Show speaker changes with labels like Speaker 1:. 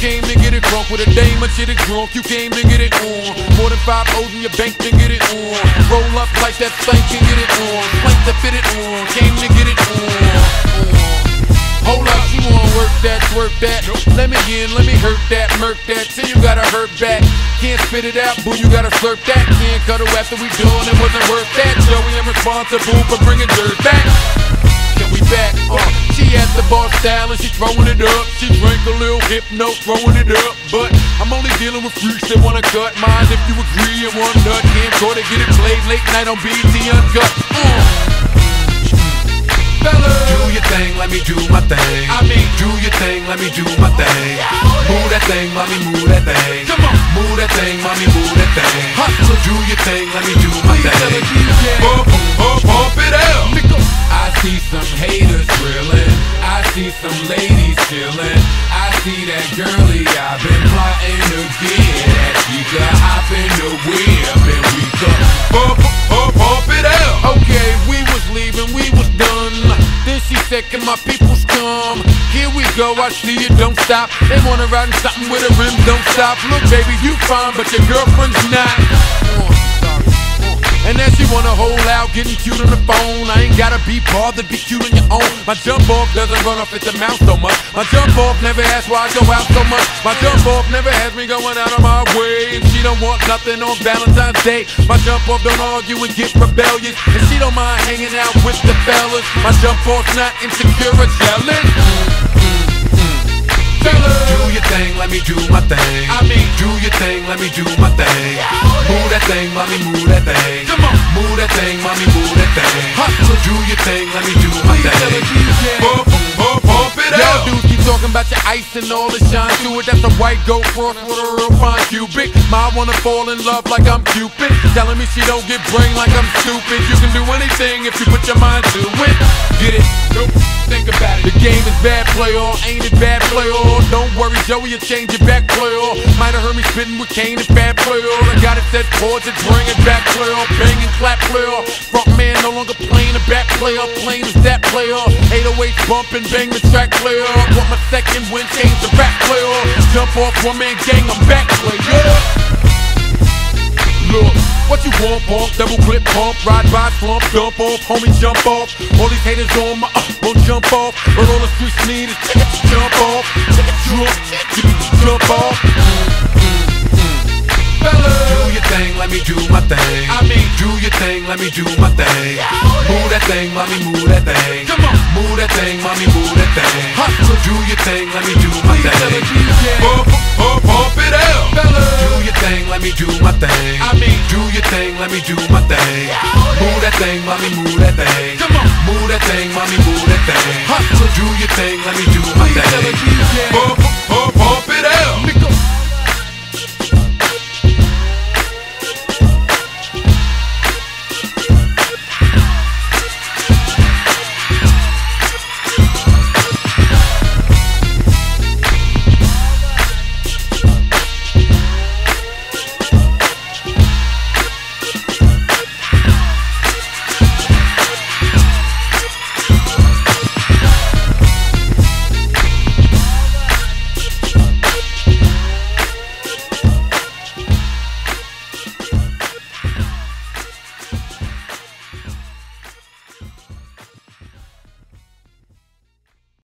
Speaker 1: came to get it crunk with a dame, but shit is drunk. You came to get it on. More than 5 O's in your bank to get it on. Roll up like that plank and get it on. Plank to fit it on. Came to get it on. Hold up, you wanna work that, twerk that. Let me in, let me hurt that, murk that. Till you gotta hurt back. Can't spit it out, boo, you gotta slurp that. Can't cut her after we done, it wasn't worth that. Joey, I'm responsible for bringing dirt back. Can we back? She at the bar style and she throwing it up. She drank a little Hypno, throwing it up. But I'm only dealing with freaks that wanna cut mine. If you agree and one nut, can't go to get it played late night on BET Uncut. Fellas,
Speaker 2: do your thing, let me do my thing.
Speaker 1: I mean,
Speaker 2: do your thing, let me do my thing. Move that thing, mommy, move that thing.
Speaker 1: Come on,
Speaker 2: move that thing, mommy, move that thing.
Speaker 1: Hustler,
Speaker 2: do your thing, let me do my thing. Pump it out.
Speaker 1: I see some haters drilling. I see some ladies chilling. I see that girlie I've been plotting to get at. She could hop in the whip and we could
Speaker 2: pump it out.
Speaker 1: Okay, we was leaving, we was done. Then she said, can my peoples come? Here we go, I see you, don't stop. They wanna ride in something with a rim, don't stop. Look baby, you fine, but your girlfriend's not. And then she wanna hold out, getting cute on the phone. I ain't gotta be bothered, be cute on your own. My jump off doesn't run off at the mouth so much. My jump off never asks why I go out so much. My jump off never has me going out of my way. And she don't want nothing on Valentine's Day. My jump off don't argue and get rebellious. And she don't mind hanging out with the fellas. My jump off's not insecure or jealous.
Speaker 2: Do your thing, let me do my thing.
Speaker 1: I mean,
Speaker 2: do your thing, let me do my thing. Move that thing, mommy, move that thing.
Speaker 1: Come on,
Speaker 2: move that thing, mommy, move that thing.
Speaker 1: Hustler,
Speaker 2: do your thing, let me do my thing. Pump it out.
Speaker 1: Y'all dudes keep talking about your ice and all the shine to it. That's a white gold cross with a real fine cubic. Ma wanna fall in love like I'm Cupid. Telling me she don't get brain like I'm stupid. You can do anything if you put your mind to it. Get it? Nope. Think about it. The game is bad, play all. Ain't it bad, play all? Don't worry, Joey, you change it back, play all. Might have heard me spitting with Kane and bad, play all. I got it set chords and bring it back, play all. Bang and clap, play all. Front man no longer playing the back, play all. Plain as that, play all. 808 bump and bang the track, play all. Want my second win, change the back, play all. Jump off, one man gang, I'm back, play all. Look, what you want, pump, double clip, pump, ride by, slump, dump off, homie, jump off. All these haters on my won't jump off, but all the streets need is jump off, jump off. Fellas,
Speaker 2: do your thing, let me do my thing.
Speaker 1: I mean,
Speaker 2: do your thing, let me do my thing. Move that thing, mommy, move that thing.
Speaker 1: Come on,
Speaker 2: move that thing, mommy, move that thing.
Speaker 1: Hustler,
Speaker 2: do your thing, let me do my thing. Pump it out.
Speaker 1: Fellas,
Speaker 2: do your thing, let me do my thing.
Speaker 1: I mean,
Speaker 2: do your thing, let me do my thing. Move that thing, mommy, move that thing.
Speaker 1: Come on,
Speaker 2: move that thing, mommy, move that thing.
Speaker 1: Hustler,
Speaker 2: do your thing, let me do my thing.